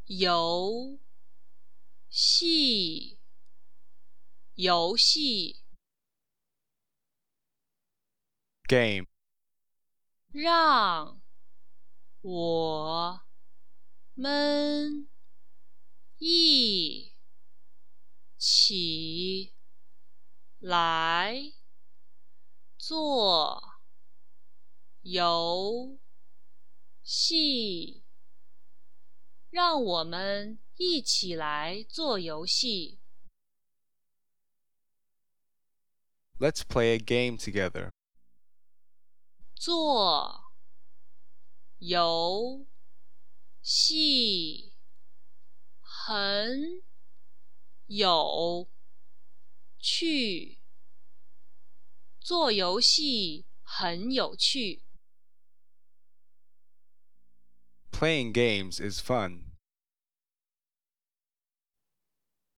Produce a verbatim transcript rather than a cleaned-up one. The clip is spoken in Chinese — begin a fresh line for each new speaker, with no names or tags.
游戏，游戏，
game,
让我们一起来做游戏。让我们一起来做游戏。
let's play a game together.
做游戏很有趣。做游戏很有趣。
Playing games is fun.